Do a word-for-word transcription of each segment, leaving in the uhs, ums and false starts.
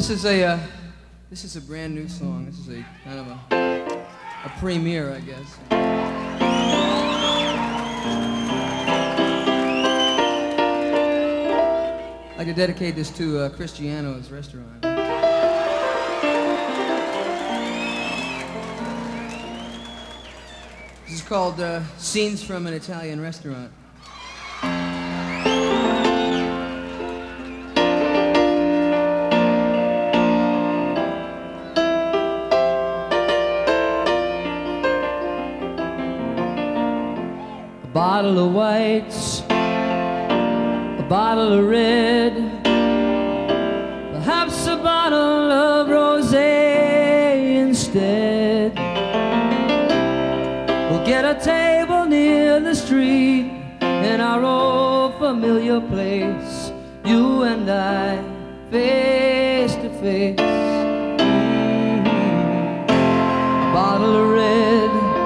This is a uh, this is a brand new song. This is a kind of a, a premiere, I guess. I'd like to dedicate this to uh, Cristiano's restaurant. This is called uh, Scenes from an Italian Restaurant. A bottle of whites, a bottle of red, perhaps a bottle of rosé instead. We'll get a table near the street in our old familiar place, you and I, face to face. Mm-hmm. A bottle of red,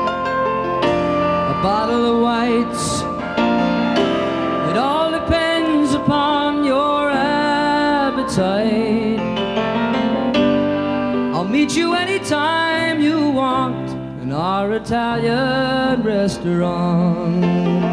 a bottle of whites. It all depends upon your appetite. I'll meet you anytime you want in our Italian restaurant.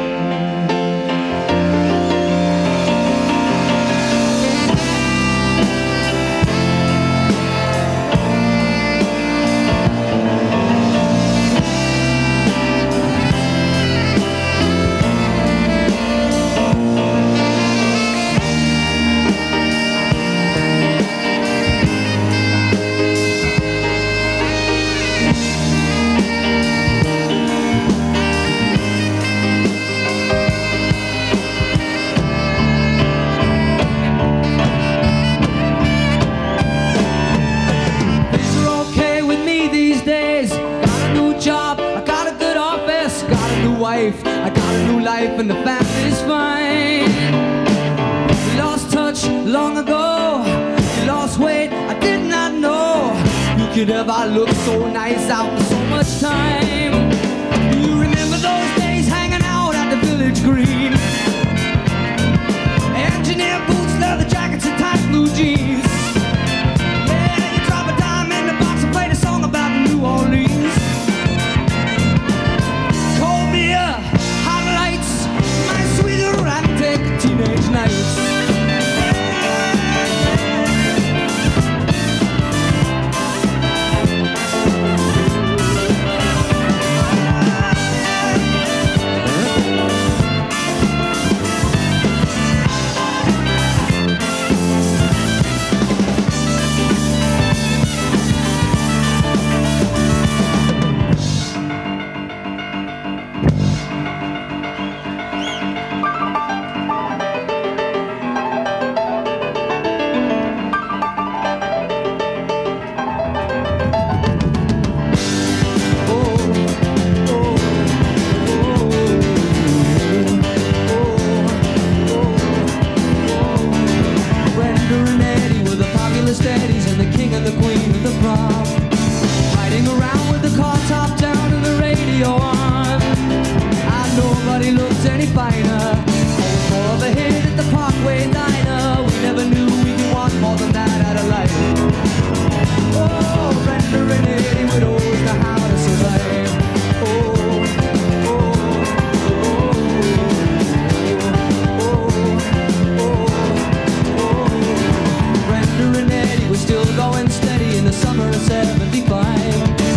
I got a new life and the family's fine. We lost touch long ago. You lost weight, I did not know you could ever look so nice after so much time. Do you remember those days hanging out at the Village Green? Engineer boots, leather jackets and tight blue jeans. Yeah, you drop a dime in the box and play the song about New Orleans. Teenage nights.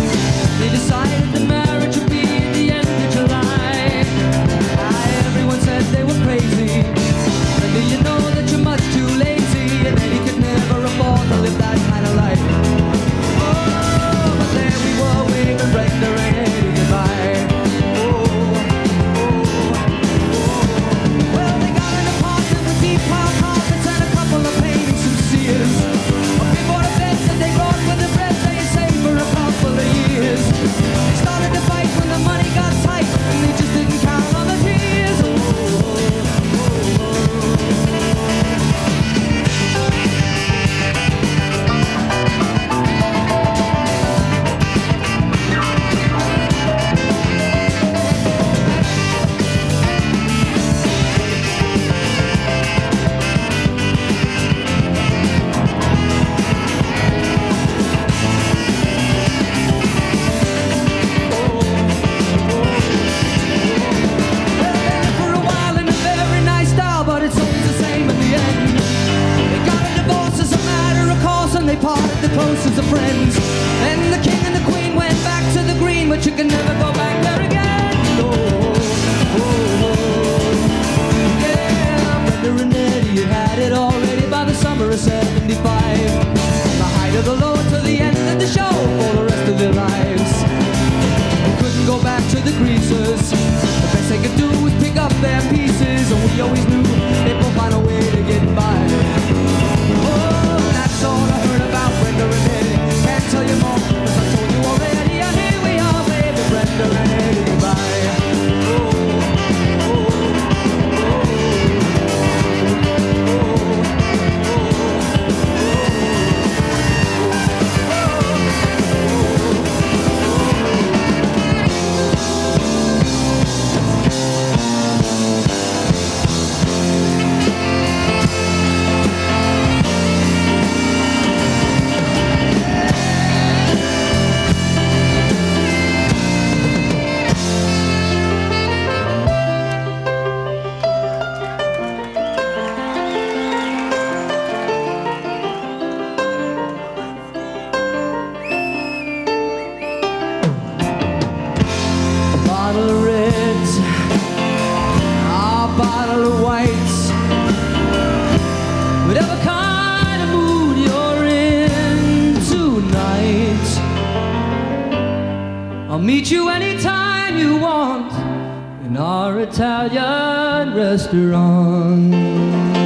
They decided the marriage would be at the end of July. Ah, everyone said breezes. The best they could do was pick up their pieces, and we always knew they'd both find a way to get by. Oh, that's all I heard about Brenda and Eddie. Can't tell you more, 'cause I told you already. And here we are, baby, Brenda and Eddie, goodbye. Oh, oh, oh, meet you anytime you want in our Italian restaurant.